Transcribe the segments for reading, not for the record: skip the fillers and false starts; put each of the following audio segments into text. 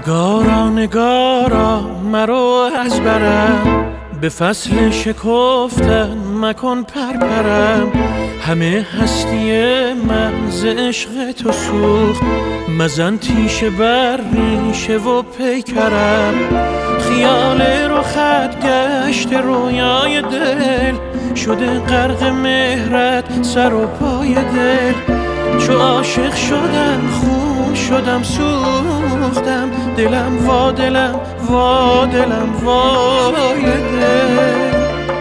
نگارا نگارا مرو از برم، به فصل شکفتن مکن پرپرم. همه هستی من ز عشق تو سوخت، مزن تیشه بر ریشه و پیکرم. خیال رخت گشت رویای دل، شده غرق مهرت سر و پای دل. چو عاشق شدم خون شدم سوختم، دلم وا دلم وا دلم وای دل.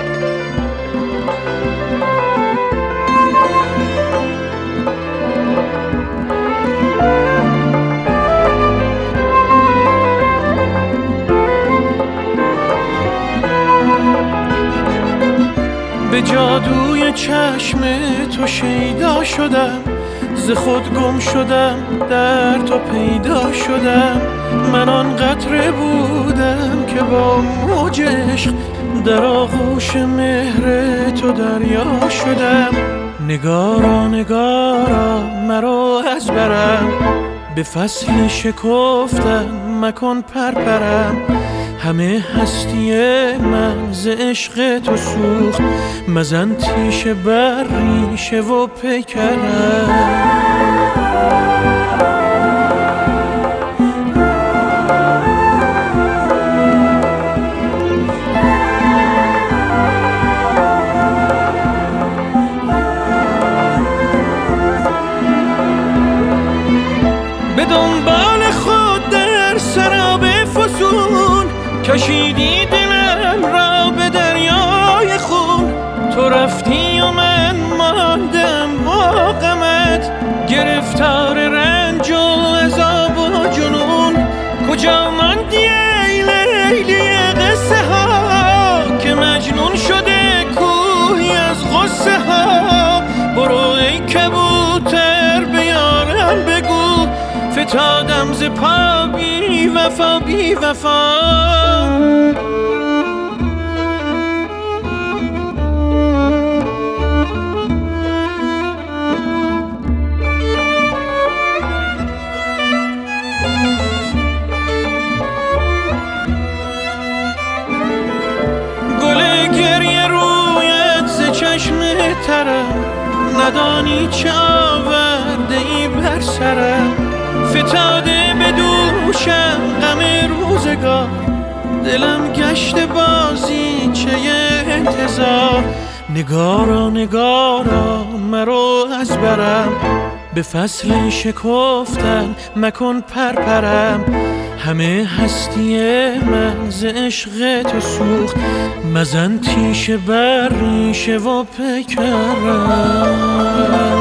به جادوی چشم تو شیدا شدم، ز خود گم شدم در تو پیدا شدم. من آن قطره بودم که با موج عشق در آغوش مهر تو دریا شدم. نگارا نگارا مرا از برم، به فصل شکفتن مکن پرپرم. همه هستی من ز عشق تو سوخت، مزن تیشه بر ریشه و پیکرم. به دنبال خود در سراب فسون، کشیدی دلم را به دریای خون. تو رفتی و من ماندم با غمت، گرفتار رنج و عذاب و جنون. کجا ماندی ای لیلی قصه ها، که مجنون شده کوهی از غصه ها. برو ای کبوتر به یارم بگو، فتادم ز پا بی وفا بی وفا. گل گریه رویت ز چشم ترم، ندانی چه آورده ای بر سرم. فتاده به دوشم غم روزگار، دلم گشت بازی چه انتظار. نگارا نگارا مرو از برم، به فصل شکفتن مکن پرپرم. همه هستی من ز عشق تو سوخت، مزن تیشه بر ریشه و پیکرم.